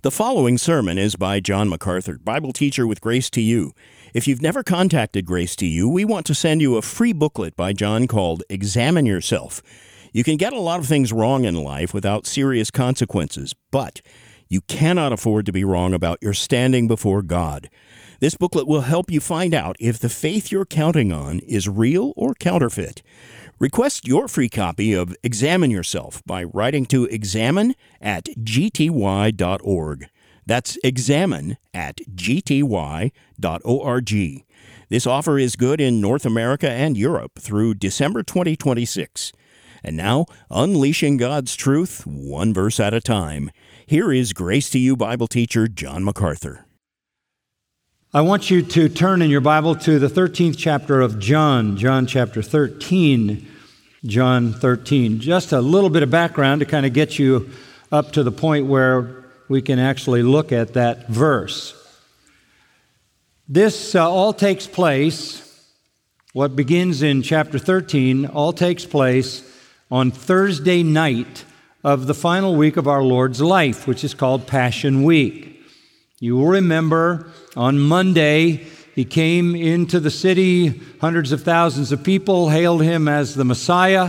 The following sermon is by John MacArthur, Bible teacher with Grace to You. If you've never contacted Grace to You, we want to send you a free booklet by John called Examine Yourself. You can get a lot of things wrong in life without serious consequences, but you cannot afford to be wrong about your standing before God. This booklet will help you find out if the faith you're counting on is real or counterfeit. Request your free copy of Examine Yourself by writing to examine@gty.org. That's examine@gty.org. This offer is good in North America and Europe through December 2026. And now, unleashing God's truth, one verse at a time. Here is Grace to You Bible teacher John MacArthur. I want you to turn in your Bible to the 13th chapter of John chapter 13, John 13. Just a little bit of background to kind of get you up to the point where we can actually look at that verse. This all takes place, what begins in chapter 13, all takes place on Thursday night of the final week of our Lord's life, which is called Passion Week. You will remember on Monday, he came into the city. Hundreds of thousands of people hailed him as the Messiah.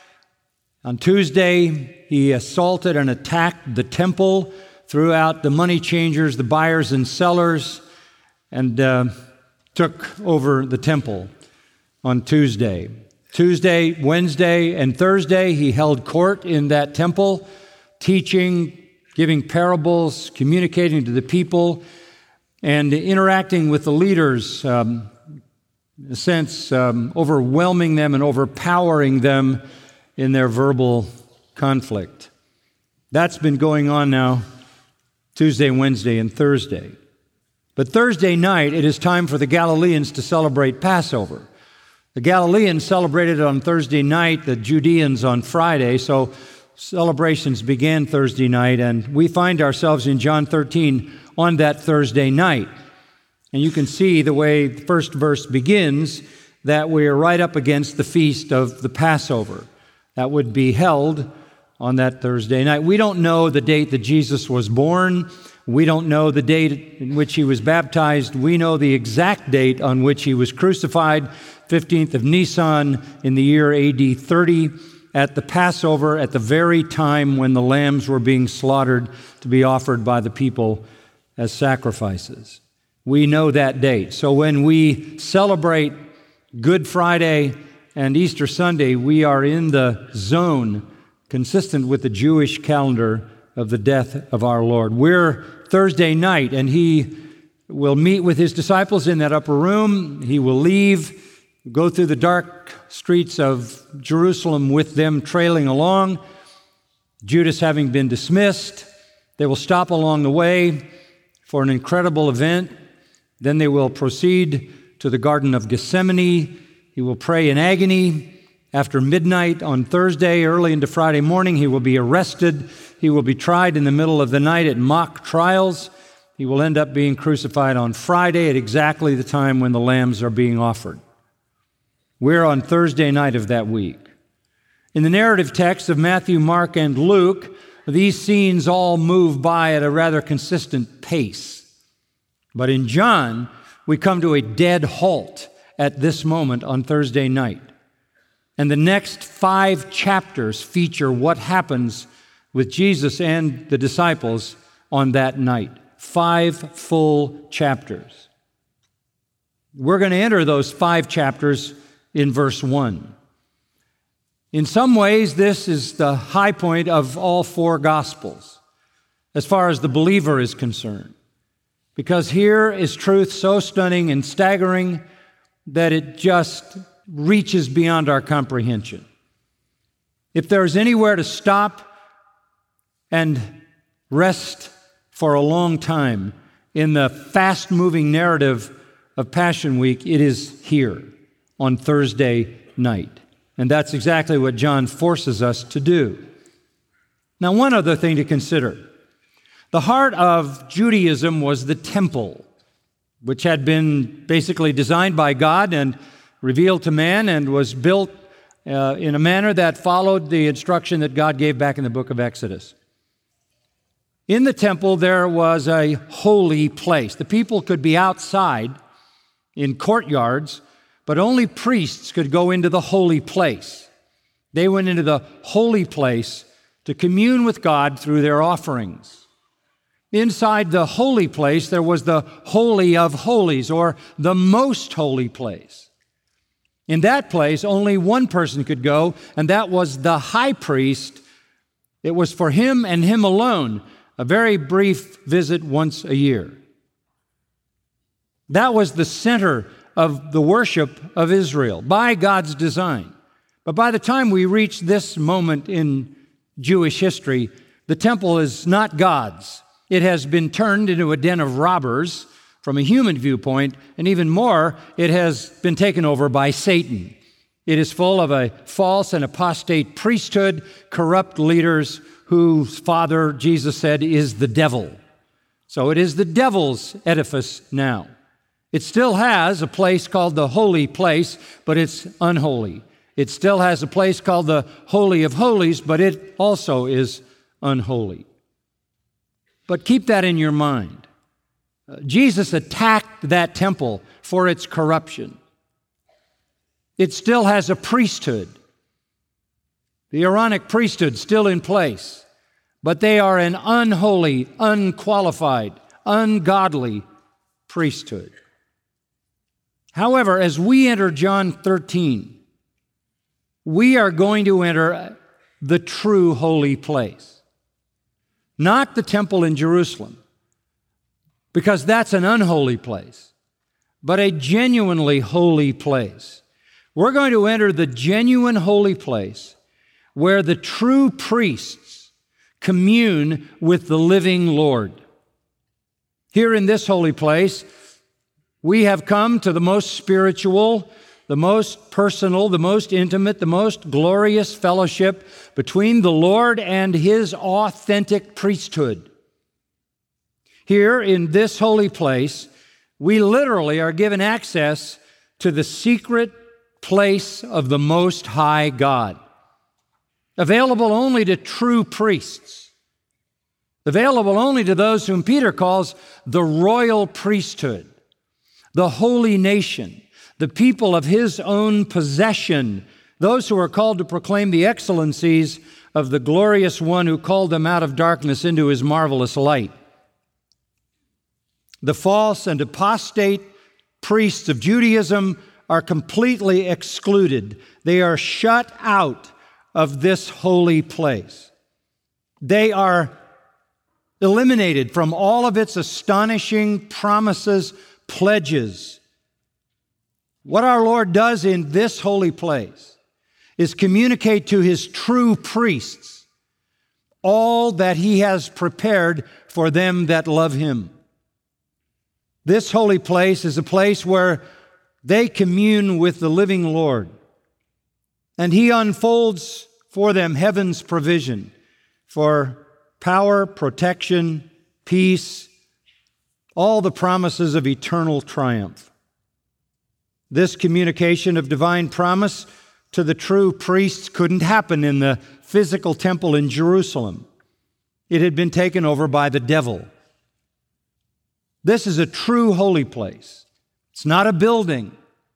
On Tuesday, he assaulted and attacked the temple, threw out the money changers, the buyers and sellers, and took over the temple on Tuesday. Tuesday, Wednesday, and Thursday, he held court in that temple, teaching, giving parables, communicating to the people, and interacting with the leaders, in a sense, overwhelming them and overpowering them in their verbal conflict. That's been going on now Tuesday, Wednesday, and Thursday. But Thursday night, it is time for the Galileans to celebrate Passover. The Galileans celebrated on Thursday night, the Judeans on Friday, so celebrations began Thursday night, and we find ourselves in John 13 on that Thursday night. And you can see the way the first verse begins, that we are right up against the feast of the Passover. That would be held on that Thursday night. We don't know the date that Jesus was born. We don't know the date in which he was baptized. We know the exact date on which he was crucified, 15th of Nisan in the year AD 30, at the Passover, at the very time when the lambs were being slaughtered to be offered by the people as sacrifices. We know that date. So when we celebrate Good Friday and Easter Sunday, we are in the zone consistent with the Jewish calendar of the death of our Lord. We're Thursday night, and he will meet with his disciples in that upper room. He will leave, go through the dark streets of Jerusalem with them trailing along, Judas having been dismissed. They will stop along the way for an incredible event. Then they will proceed to the Garden of Gethsemane. He will pray in agony. After midnight on Thursday, early into Friday morning, he will be arrested. He will be tried in the middle of the night at mock trials. He will end up being crucified on Friday at exactly the time when the lambs are being offered. We're on Thursday night of that week. In the narrative text of Matthew, Mark, and Luke, these scenes all move by at a rather consistent pace. But in John, we come to a dead halt at this moment on Thursday night. And the next 5 chapters feature what happens with Jesus and the disciples on that night. 5 full chapters. We're going to enter those 5 chapters in verse 1. In some ways, this is the high point of all 4 Gospels, as far as the believer is concerned. Because here is truth so stunning and staggering that it just reaches beyond our comprehension. If there's anywhere to stop and rest for a long time in the fast-moving narrative of Passion Week, it is here on Thursday night. And that's exactly what John forces us to do. Now, one other thing to consider. The heart of Judaism was the temple, which had been basically designed by God and revealed to man and was built in a manner that followed the instruction that God gave back in the book of Exodus. In the temple, there was a holy place. The people could be outside in courtyards, but only priests could go into the holy place. They went into the holy place to commune with God through their offerings. Inside the holy place, there was the Holy of Holies, or the most holy place. In that place, only one person could go, and that was the high priest. It was for him and him alone, a very brief visit once a year. That was the center of the worship of Israel by God's design. But by the time we reach this moment in Jewish history, the temple is not God's. It has been turned into a den of robbers from a human viewpoint, and even more, it has been taken over by Satan. It is full of a false and apostate priesthood, corrupt leaders whose father, Jesus said, is the devil. So it is the devil's edifice now. It still has a place called the holy place, but it's unholy. It still has a place called the Holy of Holies, but it also is unholy. But keep that in your mind. Jesus attacked that temple for its corruption. It still has a priesthood. The Aaronic priesthood still in place, but they are an unholy, unqualified, ungodly priesthood. However, as we enter John 13, we are going to enter the true holy place. Not the temple in Jerusalem, because that's an unholy place, but a genuinely holy place. We're going to enter the genuine holy place where the true priests commune with the living Lord. Here in this holy place, we have come to the most spiritual, the most personal, the most intimate, the most glorious fellowship between the Lord and His authentic priesthood. Here in this holy place, we literally are given access to the secret place of the Most High God, available only to true priests, available only to those whom Peter calls the royal priesthood, the holy nation, the people of His own possession, those who are called to proclaim the excellencies of the glorious one who called them out of darkness into His marvelous light. The false and apostate priests of Judaism are completely excluded. They are shut out of this holy place. They are eliminated from all of its astonishing promises, pledges. What our Lord does in this holy place is communicate to His true priests all that He has prepared for them that love Him. This holy place is a place where they commune with the living Lord, and He unfolds for them heaven's provision for power, protection, peace, all the promises of eternal triumph. This communication of divine promise to the true priests couldn't happen in the physical temple in Jerusalem. It had been taken over by the devil. This is a true holy place. It's not a building.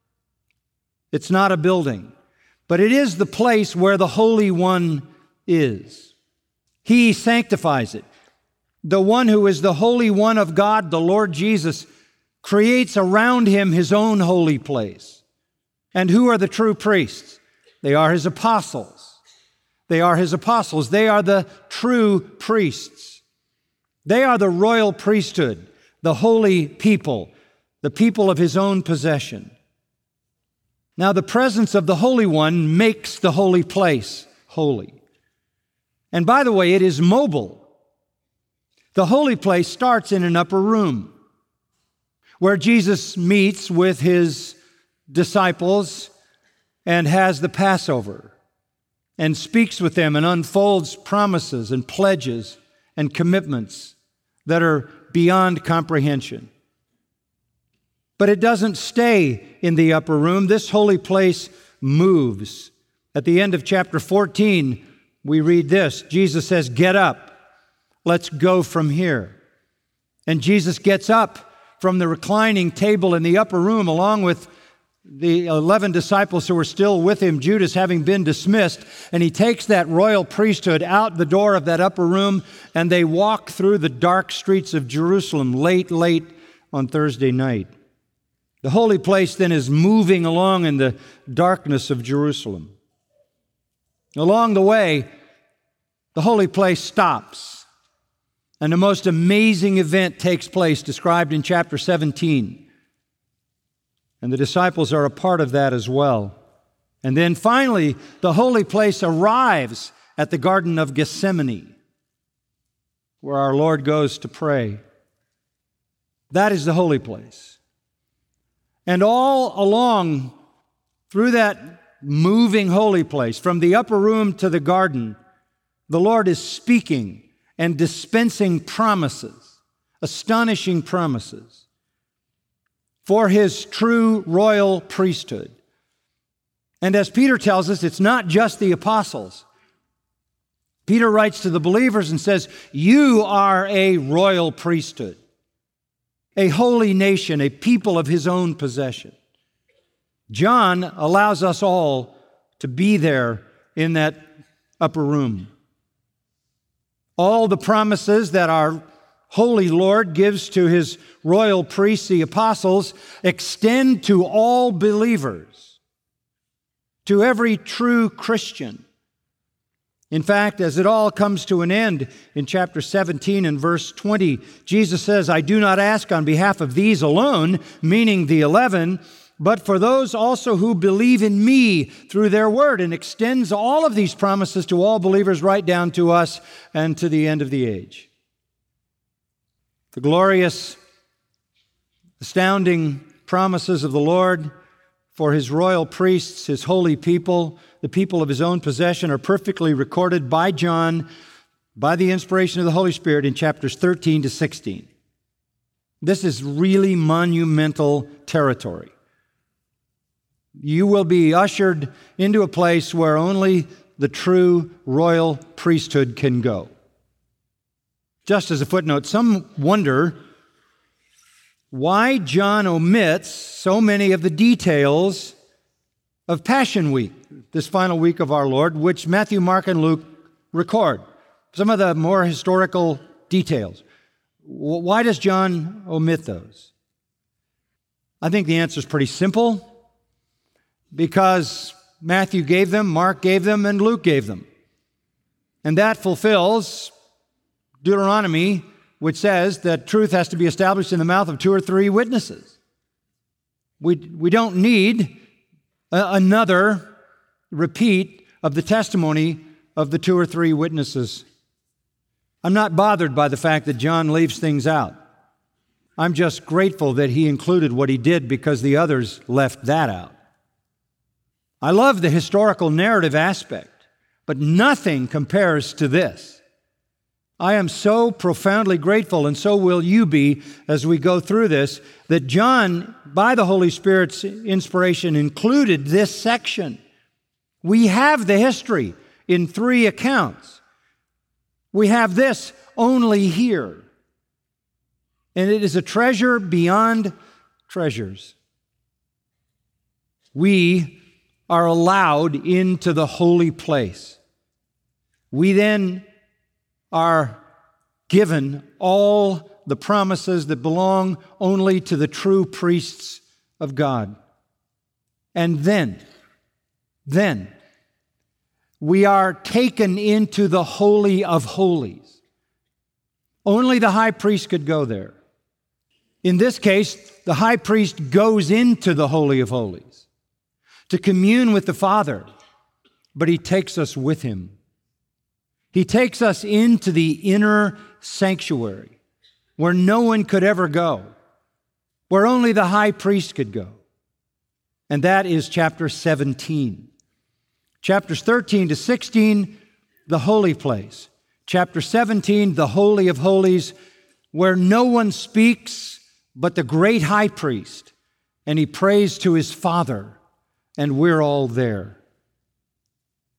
It's not a building. But it is the place where the Holy One is. He sanctifies it. The one who is the Holy One of God, the Lord Jesus, creates around Him His own holy place. And who are the true priests? They are His apostles. They are His apostles. They are the true priests. They are the royal priesthood, the holy people, the people of His own possession. Now, the presence of the Holy One makes the holy place holy. And by the way, it is mobile. The holy place starts in an upper room where Jesus meets with His disciples and has the Passover and speaks with them and unfolds promises and pledges and commitments that are beyond comprehension. But it doesn't stay in the upper room. This holy place moves. At the end of chapter 14, we read this. Jesus says, "Get up, Let's go from here. And Jesus gets up from the reclining table in the upper room along with the 11 disciples who were still with him, Judas having been dismissed, and he takes that royal priesthood out the door of that upper room, and they walk through the dark streets of Jerusalem late on Thursday night. The holy place then is moving along in the darkness of Jerusalem. Along the way, the holy place stops, and the most amazing event takes place, described in chapter 17. And the disciples are a part of that as well. And then finally, the holy place arrives at the Garden of Gethsemane, where our Lord goes to pray. That is the holy place. And all along through that moving holy place, from the upper room to the garden, the Lord is speaking and dispensing promises, astonishing promises, for His true royal priesthood. And as Peter tells us, it's not just the apostles. Peter writes to the believers and says, you are a royal priesthood, a holy nation, a people of His own possession. John allows us all to be there in that upper room. All the promises that our Holy Lord gives to His royal priests, the apostles, extend to all believers, to every true Christian. In fact, as it all comes to an end in chapter 17 and verse 20, Jesus says, I do not ask on behalf of these alone, meaning the 11, but for those also who believe in me through their word, and extends all of these promises to all believers right down to us and to the end of the age. The glorious, astounding promises of the Lord for His royal priests, His holy people, the people of His own possession, are perfectly recorded by John by the inspiration of the Holy Spirit in chapters 13 to 16. This is really monumental territory. You will be ushered into a place where only the true royal priesthood can go. Just as a footnote, some wonder why John omits so many of the details of Passion Week, this final week of our Lord, which Matthew, Mark, and Luke record. Some of the more historical details. Why does John omit those? I think the answer is pretty simple. Because Matthew gave them, Mark gave them, and Luke gave them. And that fulfills Deuteronomy, which says that truth has to be established in the mouth of 2 or 3 witnesses. We don't need another repeat of the testimony of the 2 or 3 witnesses. I'm not bothered by the fact that John leaves things out. I'm just grateful that he included what he did because the others left that out. I love the historical narrative aspect, but nothing compares to this. I am so profoundly grateful, and so will you be as we go through this, that John, by the Holy Spirit's inspiration, included this section. We have the history in 3 accounts. We have this only here. And it is a treasure beyond treasures. We are allowed into the holy place. We then are given all the promises that belong only to the true priests of God. And then we are taken into the Holy of Holies. Only the high priest could go there. In this case, the high priest goes into the Holy of Holies to commune with the Father, but he takes us with him. He takes us into the inner sanctuary where no one could ever go, where only the high priest could go. And that is chapter 17. Chapters 13 to 16, the holy place. Chapter 17, the Holy of Holies, where no one speaks but the great high priest, and he prays to his Father, and we're all there.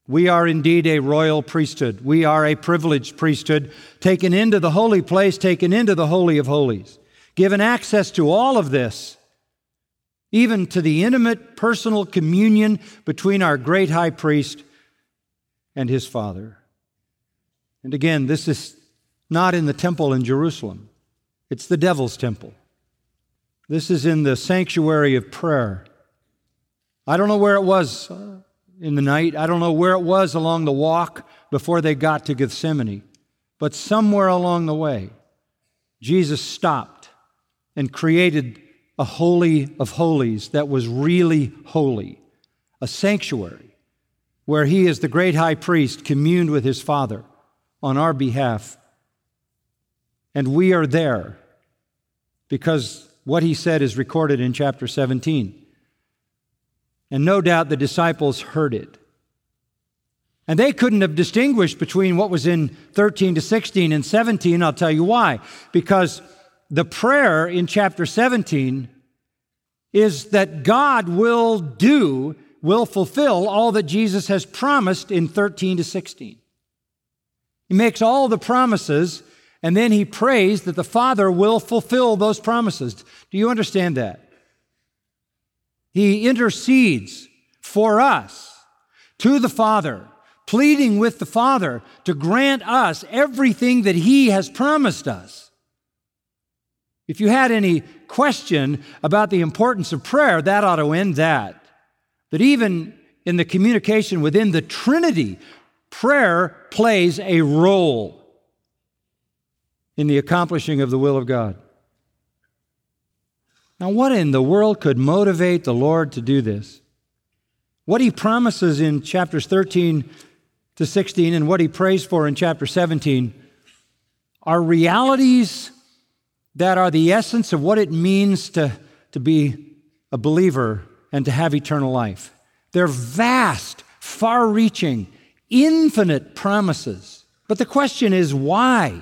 We are indeed a royal priesthood. We are a privileged priesthood, taken into the holy place, taken into the Holy of Holies, given access to all of this, even to the intimate personal communion between our great high priest and his Father. And again, this is not in the temple in Jerusalem. It's the devil's temple. This is in the sanctuary of prayer. I don't know where it was in the night. I don't know where it was along the walk before they got to Gethsemane. But somewhere along the way, Jesus stopped and created a holy of holies that was really holy, a sanctuary where he, as the great high priest, communed with his Father on our behalf. And we are there because what he said is recorded in chapter 17. And no doubt the disciples heard it. And they couldn't have distinguished between what was in 13 to 16 and 17. I'll tell you why. Because the prayer in chapter 17 is that God will fulfill all that Jesus has promised in 13 to 16. He makes all the promises, and then he prays that the Father will fulfill those promises. Do you understand that? He intercedes for us to the Father, pleading with the Father to grant us everything that he has promised us. If you had any question about the importance of prayer, that ought to end that. That even in the communication within the Trinity, prayer plays a role in the accomplishing of the will of God. Now, what in the world could motivate the Lord to do this? What he promises in chapters 13 to 16 and what he prays for in chapter 17 are realities that are the essence of what it means to be a believer and to have eternal life. They're vast, far-reaching, infinite promises. But the question is, why?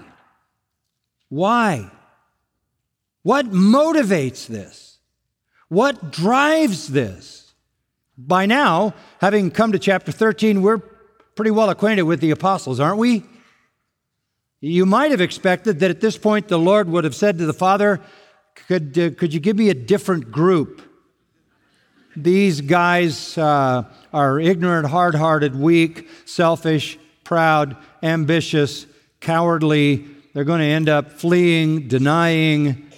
Why? What motivates this? What drives this? By now, having come to chapter 13, we're pretty well acquainted with the apostles, aren't we? You might have expected that at this point the Lord would have said to the Father, could you give me a different group? These guys are ignorant, hard-hearted, weak, selfish, proud, ambitious, cowardly. They're going to end up fleeing, denying.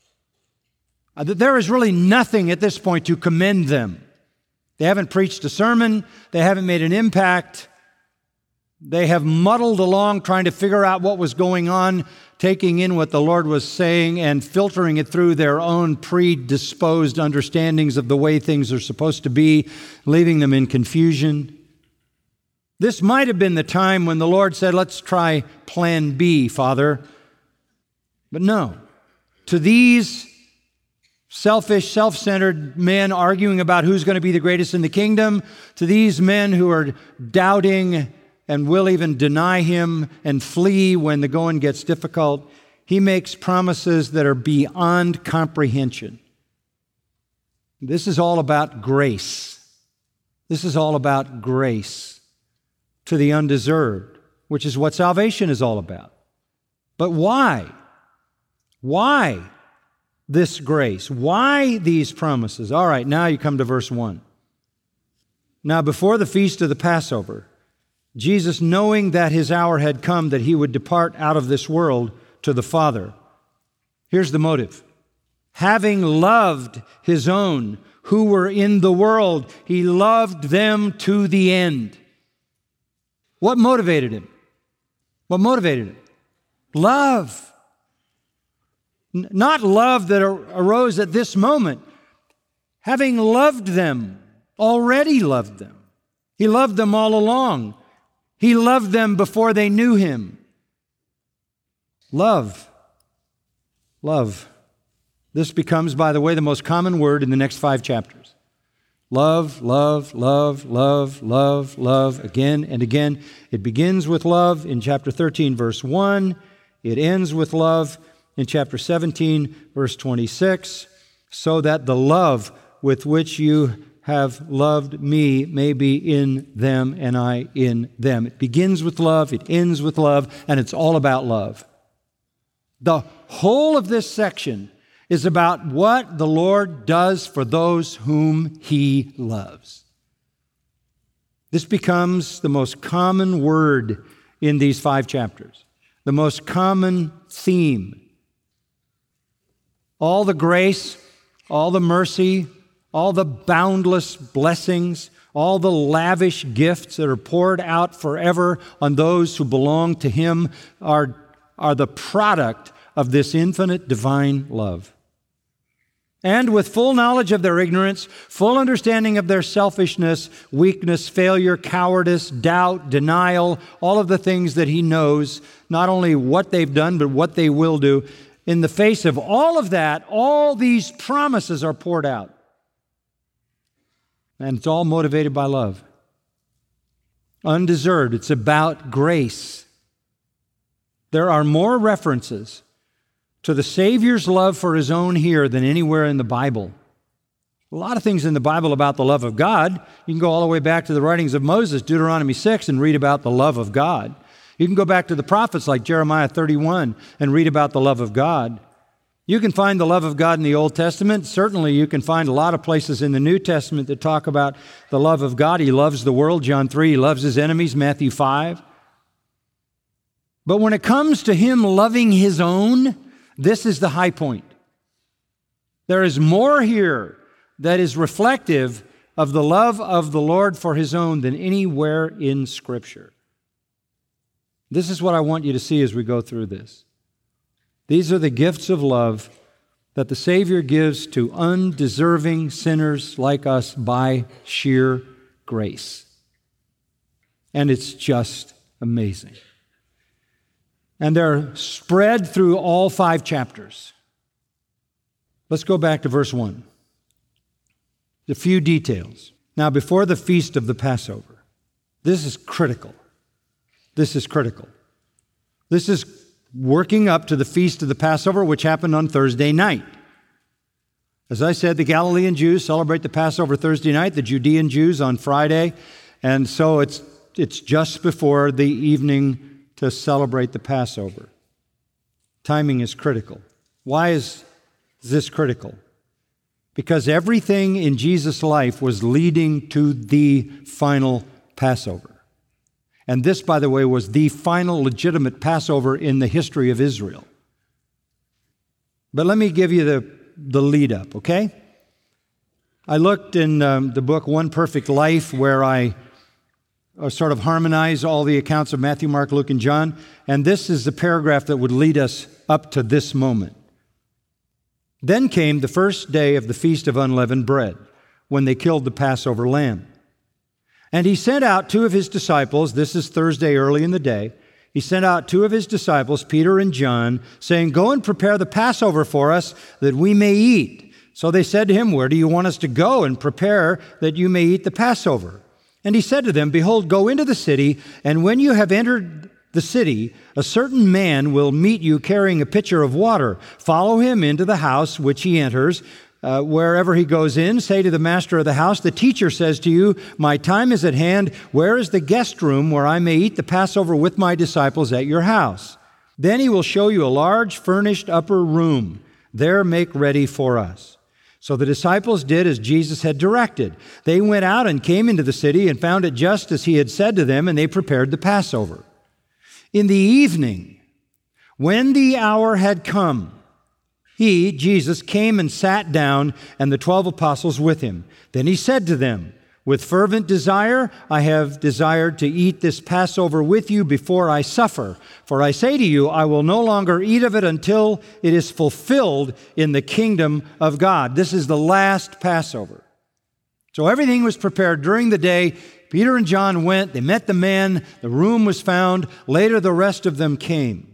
There is really nothing at this point to commend them. They haven't preached a sermon. They haven't made an impact. They have muddled along trying to figure out what was going on, taking in what the Lord was saying and filtering it through their own predisposed understandings of the way things are supposed to be, leaving them in confusion. This might have been the time when the Lord said, let's try plan B, Father. But no. To these selfish, self-centered men arguing about who's going to be the greatest in the kingdom, to these men who are doubting and will even deny him and flee when the going gets difficult, he makes promises that are beyond comprehension. This is all about grace. This is all about grace to the undeserved, which is what salvation is all about. But why? Why this grace? Why these promises? All right, now you come to verse 1. Now, before the feast of the Passover, Jesus, knowing that his hour had come that he would depart out of this world to the Father. Here's the motive. Having loved his own who were in the world, he loved them to the end. What motivated him? What motivated him? Love. Not love that arose at this moment. Having loved them, already loved them. He loved them all along. He loved them before they knew him. Love. Love. This becomes, by the way, the most common word in the next 5 chapters. Love, love, love, love, love, love, again and again. It begins with love in chapter 13, verse 1. It ends with love in chapter 17, verse 26. So that the love with which you have loved me may be in them and I in them. It begins with love, it ends with love, and it's all about love. The whole of this section is about what the Lord does for those whom He loves. This becomes the most common word in these 5 chapters, the most common theme. All the grace, all the mercy, all the boundless blessings, all the lavish gifts that are poured out forever on those who belong to Him are the product of this infinite divine love. And with full knowledge of their ignorance, full understanding of their selfishness, weakness, failure, cowardice, doubt, denial, all of the things that He knows, not only what they've done, but what they will do, in the face of all of that, all these promises are poured out. And it's all motivated by love. Undeserved. It's about grace. There are more references to the Savior's love for His own here than anywhere in the Bible. A lot of things in the Bible about the love of God. You can go all the way back to the writings of Moses, Deuteronomy 6, and read about the love of God. You can go back to the prophets like Jeremiah 31 and read about the love of God. You can find the love of God in the Old Testament. Certainly you can find a lot of places in the New Testament that talk about the love of God. He loves the world, John 3. He loves His enemies, Matthew 5. But when it comes to Him loving His own, this is the high point. There is more here that is reflective of the love of the Lord for His own than anywhere in Scripture. This is what I want you to see as we go through this. These are the gifts of love that the Savior gives to undeserving sinners like us by sheer grace. And it's just amazing. And they're spread through all 5 chapters. Let's go back to verse 1. A few details. Now, before the feast of the Passover, this is critical. This is critical. This is working up to the feast of the Passover, which happened on Thursday night. As I said, the Galilean Jews celebrate the Passover Thursday night, the Judean Jews on Friday, and so it's just before the evening to celebrate the Passover. Timing is critical. Why is this critical? Because everything in Jesus' life was leading to the final Passover. And this, by the way, was the final legitimate Passover in the history of Israel. But let me give you the lead up, okay? I looked in the book One Perfect Life, where I sort of harmonize all the accounts of Matthew, Mark, Luke, and John, and this is the paragraph that would lead us up to this moment. Then came the first day of the Feast of Unleavened Bread, when they killed the Passover lamb. And He sent out 2 of His disciples, this is Thursday early in the day, He sent out 2 of His disciples, Peter and John, saying, "Go and prepare the Passover for us, that we may eat." So they said to Him, "Where do you want us to go and prepare that you may eat the Passover?" And He said to them, "Behold, go into the city, and when you have entered the city, a certain man will meet you carrying a pitcher of water. Follow him into the house which he enters. Wherever he goes in, say to the master of the house, 'The teacher says to you, my time is at hand. Where is the guest room where I may eat the Passover with my disciples at your house?' Then he will show you a large furnished upper room. There make ready for us." So the disciples did as Jesus had directed. They went out and came into the city and found it just as He had said to them, and they prepared the Passover. In the evening, when the hour had come, He, Jesus, came and sat down, and the 12 apostles with Him. Then He said to them, "With fervent desire I have desired to eat this Passover with you before I suffer. For I say to you, I will no longer eat of it until it is fulfilled in the kingdom of God." This is the last Passover. So everything was prepared during the day. Peter and John went, they met the men, the room was found. Later the rest of them came.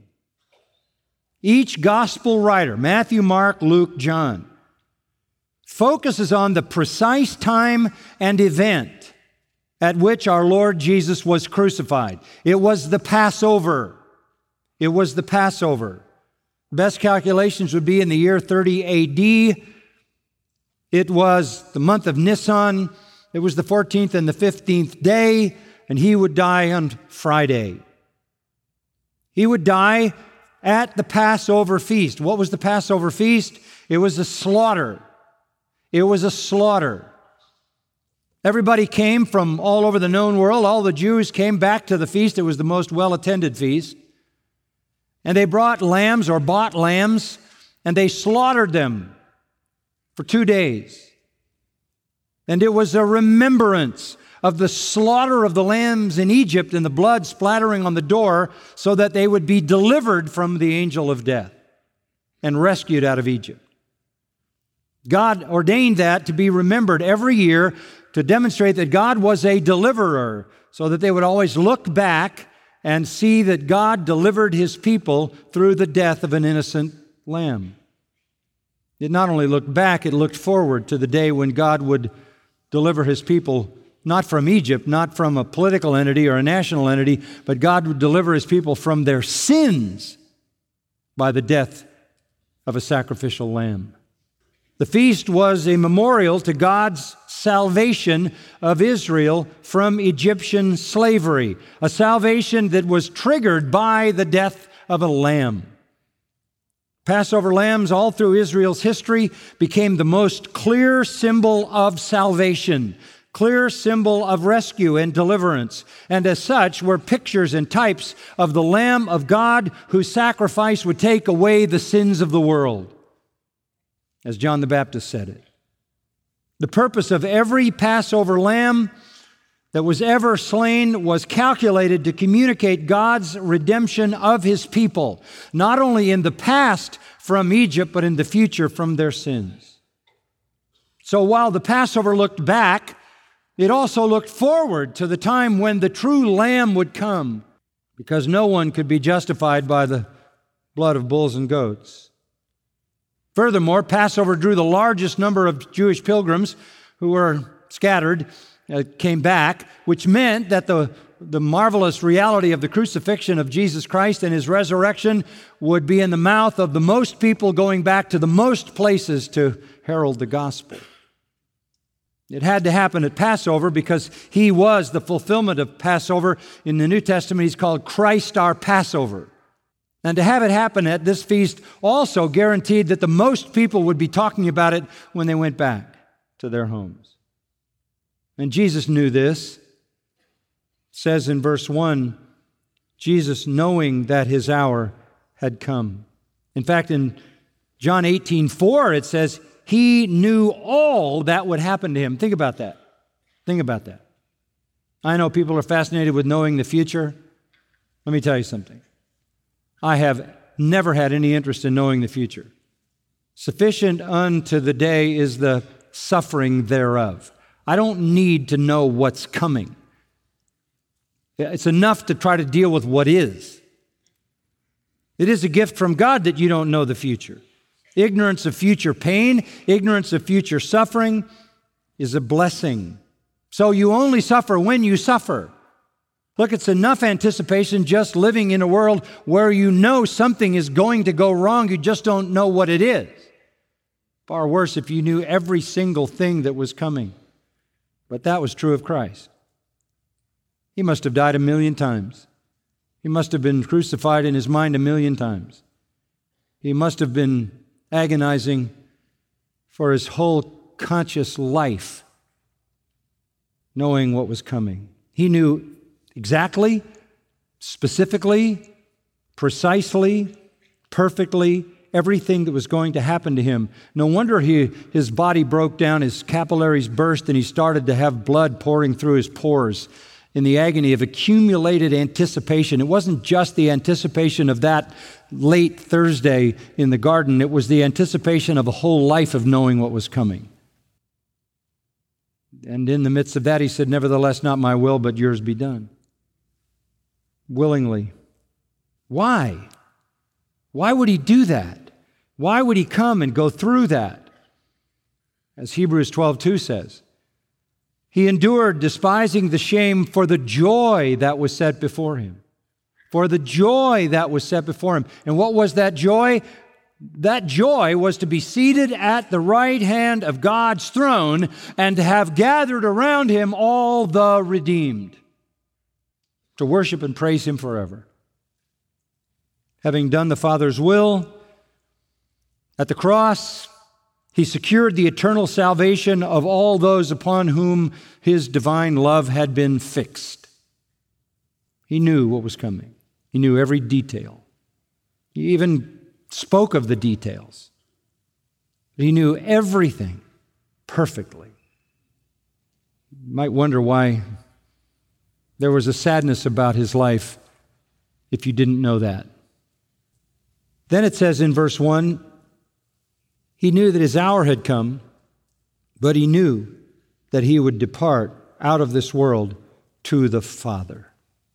Each gospel writer, Matthew, Mark, Luke, John, focuses on the precise time and event at which our Lord Jesus was crucified. It was the Passover. It was the Passover. Best calculations would be in the year 30 A.D., It was the month of Nisan. It was the 14th and the 15th day, and he would die on Friday. He would die at the Passover feast. What was the Passover feast? It was a slaughter. It was a slaughter. Everybody came from all over the known world. All the Jews came back to the feast. It was the most well-attended feast. And they brought lambs or bought lambs, and they slaughtered them for 2 days. And it was a remembrance of the slaughter of the lambs in Egypt and the blood splattering on the door so that they would be delivered from the angel of death and rescued out of Egypt. God ordained that to be remembered every year to demonstrate that God was a deliverer, so that they would always look back and see that God delivered His people through the death of an innocent lamb. It not only looked back, it looked forward to the day when God would deliver His people, not from Egypt, not from a political entity or a national entity, but God would deliver His people from their sins by the death of a sacrificial lamb. The feast was a memorial to God's salvation of Israel from Egyptian slavery, a salvation that was triggered by the death of a lamb. Passover lambs all through Israel's history became the most clear symbol of salvation, clear symbol of rescue and deliverance, and as such were pictures and types of the Lamb of God whose sacrifice would take away the sins of the world, as John the Baptist said it. The purpose of every Passover lamb that was ever slain was calculated to communicate God's redemption of His people, not only in the past from Egypt, but in the future from their sins. So while the Passover looked back, it also looked forward to the time when the true Lamb would come, because no one could be justified by the blood of bulls and goats. Furthermore, Passover drew the largest number of Jewish pilgrims who were scattered, came back, which meant that the marvelous reality of the crucifixion of Jesus Christ and His resurrection would be in the mouth of the most people going back to the most places to herald the gospel. It had to happen at Passover because He was the fulfillment of Passover. In the New Testament, He's called Christ our Passover. And to have it happen at this feast also guaranteed that the most people would be talking about it when they went back to their homes. And Jesus knew this. It says in verse 1, Jesus knowing that His hour had come. In fact, in John 18:4, it says, He knew all that would happen to Him. Think about that. Think about that. I know people are fascinated with knowing the future. Let me tell you something. I have never had any interest in knowing the future. Sufficient unto the day is the suffering thereof. I don't need to know what's coming. It's enough to try to deal with what is. It is a gift from God that you don't know the future. Ignorance of future pain, ignorance of future suffering is a blessing. So you only suffer when you suffer. Look, it's enough anticipation just living in a world where you know something is going to go wrong, you just don't know what it is. Far worse if you knew every single thing that was coming. But that was true of Christ. He must have died 1,000,000 times. He must have been crucified in His mind 1,000,000 times. He must have been agonizing for His whole conscious life, knowing what was coming. He knew exactly, specifically, precisely, perfectly, everything that was going to happen to Him. No wonder his body broke down, His capillaries burst, and He started to have blood pouring through His pores in the agony of accumulated anticipation. It wasn't just the anticipation of that late Thursday in the garden. It was the anticipation of a whole life of knowing what was coming. And in the midst of that, He said, "Nevertheless, not my will, but yours be done." Willingly. Why? Why would He do that? Why would He come and go through that? As Hebrews 12:2 says, He endured, despising the shame, for the joy that was set before Him. For the joy that was set before Him. And what was that joy? That joy was to be seated at the right hand of God's throne and to have gathered around him all the redeemed, to worship and praise him forever. Having done the Father's will, at the cross, he secured the eternal salvation of all those upon whom his divine love had been fixed. He knew what was coming. He knew every detail. He even spoke of the details. He knew everything perfectly. You might wonder why there was a sadness about his life if you didn't know that. Then it says in verse 1, he knew that his hour had come, but he knew that he would depart out of this world to the Father.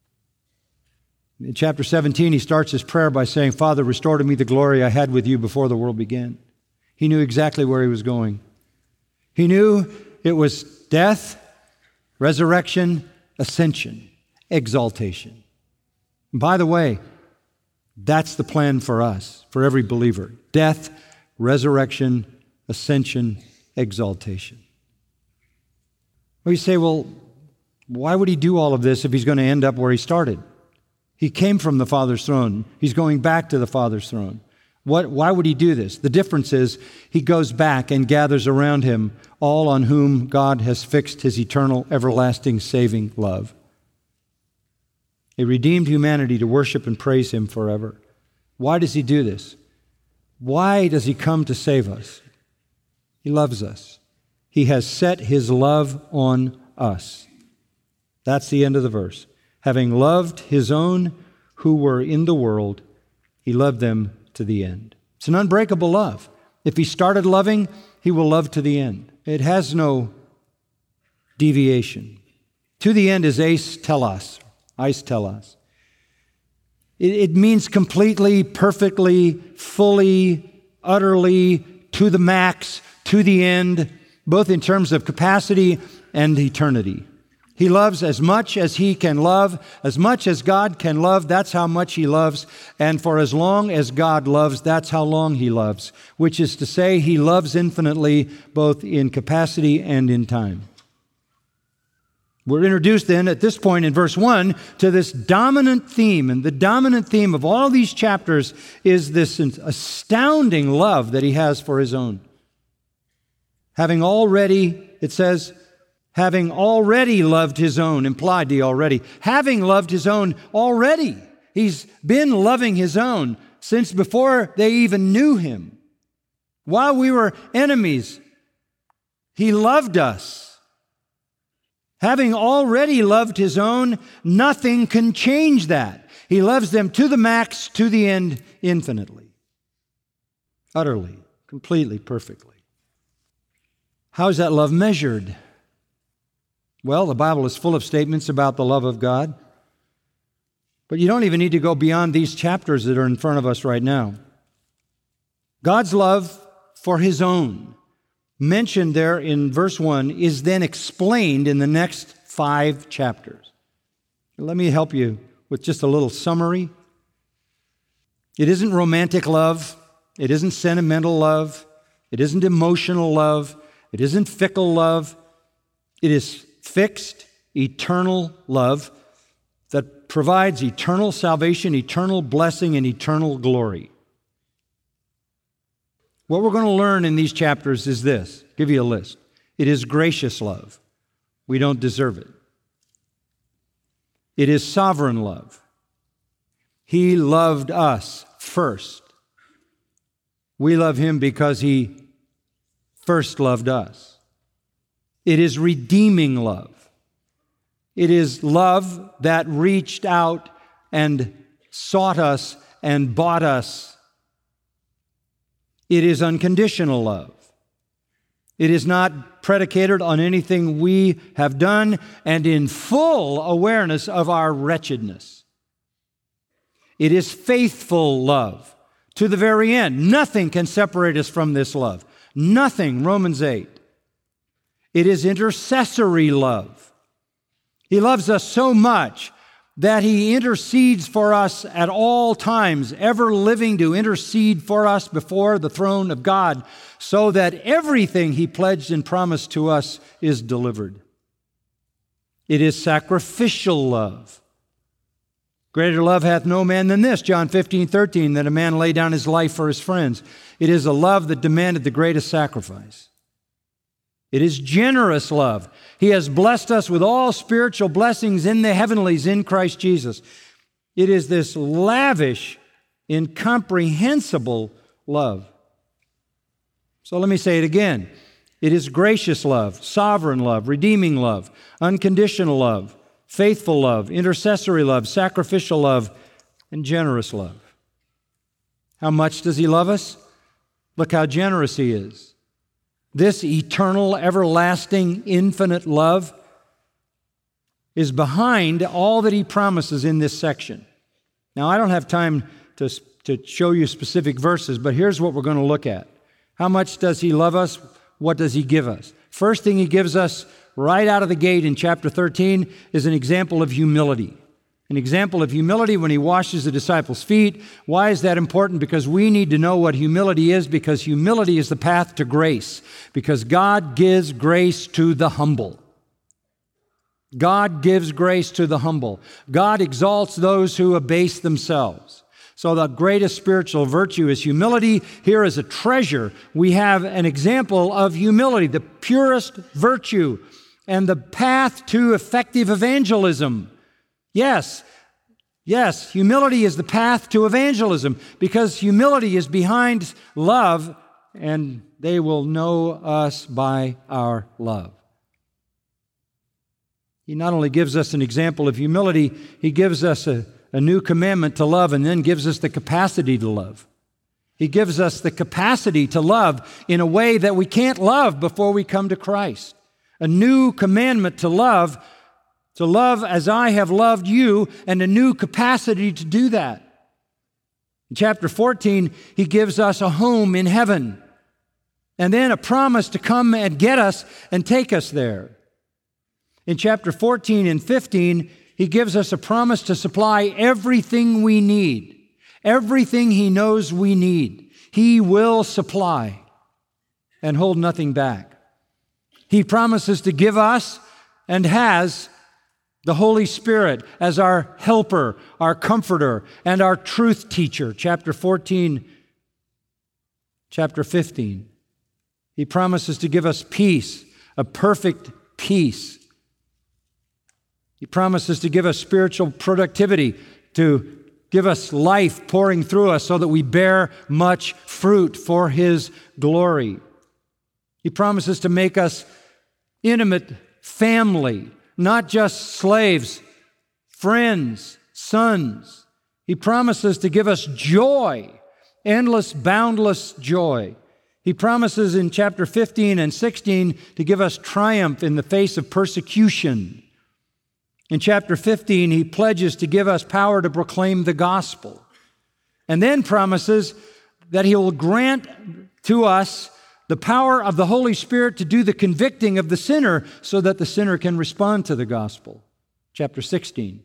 In chapter 17, he starts his prayer by saying, Father, restore to me the glory I had with you before the world began. He knew exactly where he was going. He knew it was death, resurrection, ascension, exaltation. And by the way, that's the plan for us, for every believer. Death, resurrection, ascension, exaltation. Well, you say, well, why would he do all of this if he's going to end up where he started? He came from the Father's throne. He's going back to the Father's throne. Why would he do this? The difference is he goes back and gathers around him all on whom God has fixed his eternal, everlasting, saving love. A redeemed humanity to worship and praise him forever. Why does he do this? Why does he come to save us? He loves us. He has set his love on us. That's the end of the verse. Having loved his own who were in the world, he loved them to the end. It's an unbreakable love. If he started loving, he will love to the end. It has no deviation. To the end is eis telos. It means completely, perfectly, fully, utterly, to the max, to the end, both in terms of capacity and eternity. He loves as much as he can love, as much as God can love, that's how much he loves. And for as long as God loves, that's how long he loves, which is to say he loves infinitely, both in capacity and in time. We're introduced then at this point in verse 1 to this dominant theme. And the dominant theme of all these chapters is this astounding love that he has for his own. Having already, it says, having already loved his own, implied the already. Having loved his own already. He's been loving his own since before they even knew him. While we were enemies, he loved us. Having already loved his own, nothing can change that. He loves them to the max, to the end, infinitely. Utterly, completely, perfectly. How is that love measured? Well, the Bible is full of statements about the love of God. But you don't even need to go beyond these chapters that are in front of us right now. God's love for his own, mentioned there in verse 1, is then explained in the next 5 chapters. Let me help you with just a little summary. It isn't romantic love. It isn't sentimental love. It isn't emotional love. It isn't fickle love. It is fixed, eternal love that provides eternal salvation, eternal blessing, and eternal glory. What we're going to learn in these chapters is this. I'll give you a list. It is gracious love. We don't deserve it. It is sovereign love. He loved us first. We love him because he first loved us. It is redeeming love. It is love that reached out and sought us and bought us. It is unconditional love. It is not predicated on anything we have done and in full awareness of our wretchedness. It is faithful love to the very end. Nothing can separate us from this love. Nothing, Romans 8. It is intercessory love. He loves us so much that He intercedes for us at all times, ever living to intercede for us before the throne of God, so that everything He pledged and promised to us is delivered. It is sacrificial love. Greater love hath no man than this, John 15:13, that a man lay down his life for his friends. It is a love that demanded the greatest sacrifice. It is generous love. He has blessed us with all spiritual blessings in the heavenlies in Christ Jesus. It is this lavish, incomprehensible love. So let me say it again. It is gracious love, sovereign love, redeeming love, unconditional love, faithful love, intercessory love, sacrificial love, and generous love. How much does He love us? Look how generous He is. This eternal, everlasting, infinite love is behind all that He promises in this section. Now, I don't have time to show you specific verses, but here's what we're going to look at. How much does He love us? What does He give us? First thing He gives us right out of the gate in chapter 13 is an example of humility. An example of humility when He washes the disciples' feet. Why is that important? Because we need to know what humility is, because humility is the path to grace. Because God gives grace to the humble. God gives grace to the humble. God exalts those who abase themselves. So the greatest spiritual virtue is humility. Here is a treasure. We have an example of humility, the purest virtue and the path to effective evangelism. Yes, humility is the path to evangelism, because humility is behind love, and they will know us by our love. He not only gives us an example of humility, He gives us a new commandment to love, and then gives us the capacity to love. He gives us the capacity to love in a way that we can't love before we come to Christ. A new commandment to love as I have loved you, and a new capacity to do that. In chapter 14, He gives us a home in heaven, and then a promise to come and get us and take us there. In chapter 14 and 15, He gives us a promise to supply everything we need, everything He knows we need. He will supply and hold nothing back. He promises to give us, and has, the Holy Spirit as our helper, our comforter, and our truth teacher. Chapter 14, chapter 15. He promises to give us peace, a perfect peace. He promises to give us spiritual productivity, to give us life pouring through us so that we bear much fruit for His glory. He promises to make us intimate family, not just slaves, friends, sons. He promises to give us joy, endless, boundless joy. He promises in chapter 15 and 16 to give us triumph in the face of persecution. In chapter 15, He pledges to give us power to proclaim the gospel, and then promises that He will grant to us the power of the Holy Spirit to do the convicting of the sinner so that the sinner can respond to the gospel. Chapter 16.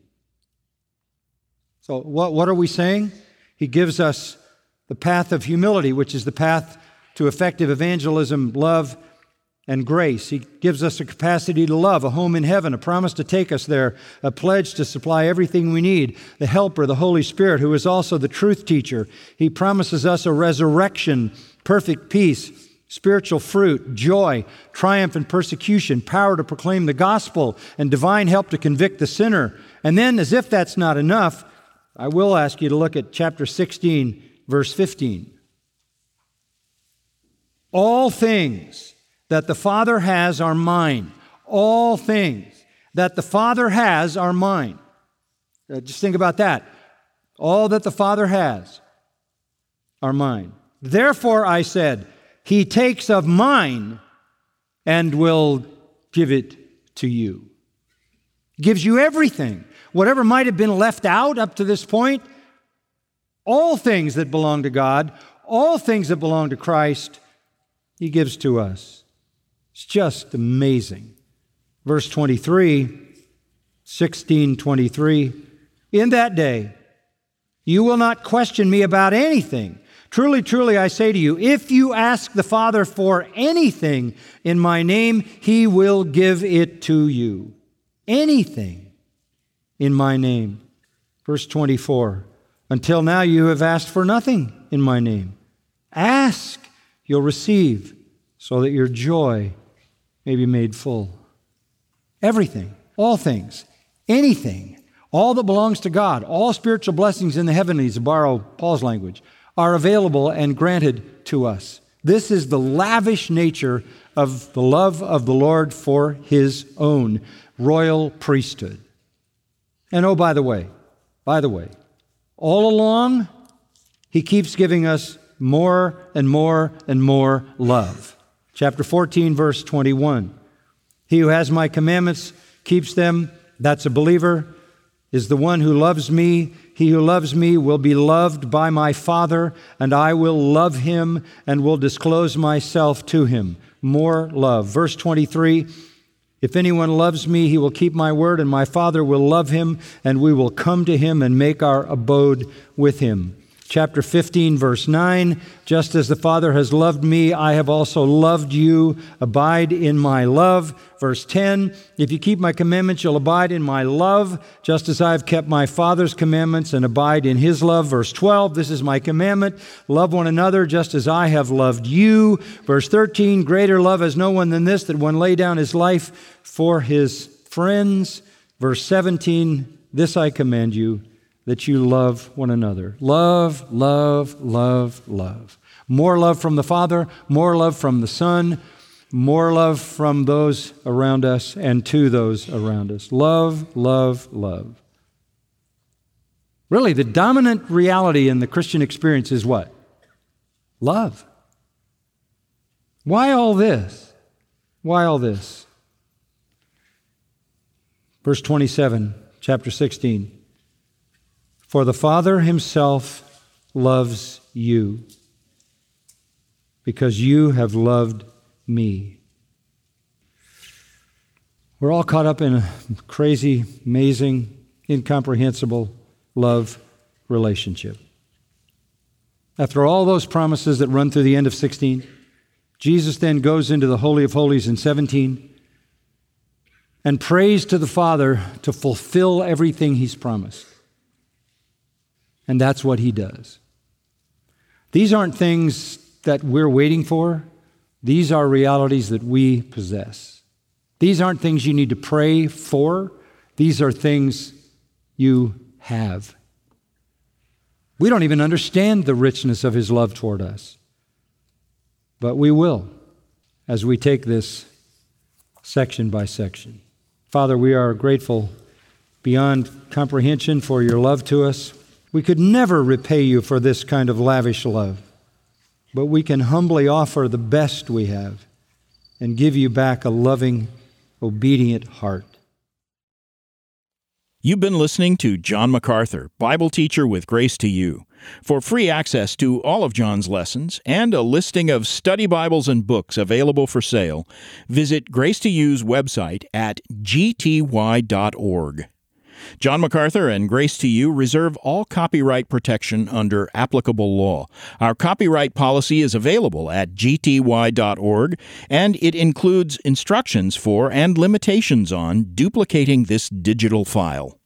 So what are we saying? He gives us the path of humility, which is the path to effective evangelism, love, and grace. He gives us a capacity to love, a home in heaven, a promise to take us there, a pledge to supply everything we need, the helper, the Holy Spirit, who is also the truth teacher. He promises us a resurrection, perfect peace, spiritual fruit, joy, triumph in persecution, power to proclaim the gospel, and divine help to convict the sinner. And then, as if that's not enough, I will ask you to look at chapter 16, verse 15. All things that the Father has are mine. All things that the Father has are mine. Just think about that. All that the Father has are mine. Therefore, I said, He takes of mine and will give it to you. Gives you everything. Whatever might have been left out up to this point, all things that belong to God, all things that belong to Christ, He gives to us. It's just amazing. Verse 23, 16:23, In that day, you will not question me about anything. Truly, truly, I say to you, if you ask the Father for anything in my name, He will give it to you. Anything in my name. Verse 24, until now you have asked for nothing in my name. Ask, you'll receive, so that your joy may be made full. Everything, all things, anything, all that belongs to God, all spiritual blessings in the heavenlies, to borrow Paul's language, are available and granted to us. This is the lavish nature of the love of the Lord for His own royal priesthood. And oh, by the way, all along, He keeps giving us more and more and more love. Chapter 14, verse 21. He who has my commandments, keeps them, that's a believer, is the one who loves me. He who loves me will be loved by my Father, and I will love him and will disclose myself to him. More love. Verse 23, if anyone loves me, he will keep my word, and my Father will love him, and we will come to him and make our abode with him. Chapter 15, verse 9, just as the Father has loved me, I have also loved you. Abide in my love. Verse 10, if you keep my commandments, you'll abide in my love, just as I have kept my Father's commandments and abide in His love. Verse 12, this is my commandment, love one another just as I have loved you. Verse 13, greater love has no one than this, that one lay down his life for his friends. Verse 17, this I command you, that you love one another. Love, love, love, love. More love from the Father, more love from the Son, more love from those around us and to those around us. Love, love, love. Really, the dominant reality in the Christian experience is what? Love. Why all this? Why all this? Verse 27, chapter 16. For the Father Himself loves you, because you have loved me. We're all caught up in a crazy, amazing, incomprehensible love relationship. After all those promises that run through the end of 16, Jesus then goes into the Holy of Holies in 17 and prays to the Father to fulfill everything He's promised. And that's what He does. These aren't things that we're waiting for. These are realities that we possess. These aren't things you need to pray for. These are things you have. We don't even understand the richness of His love toward us. But we will as we take this section by section. Father, we are grateful beyond comprehension for your love to us. We could never repay you for this kind of lavish love, but we can humbly offer the best we have and give you back a loving, obedient heart. You've been listening to John MacArthur, Bible teacher with Grace to You. For free access to all of John's lessons and a listing of study Bibles and books available for sale, visit Grace to You's website at gty.org. John MacArthur and Grace to You reserve all copyright protection under applicable law. Our copyright policy is available at gty.org, and it includes instructions for and limitations on duplicating this digital file.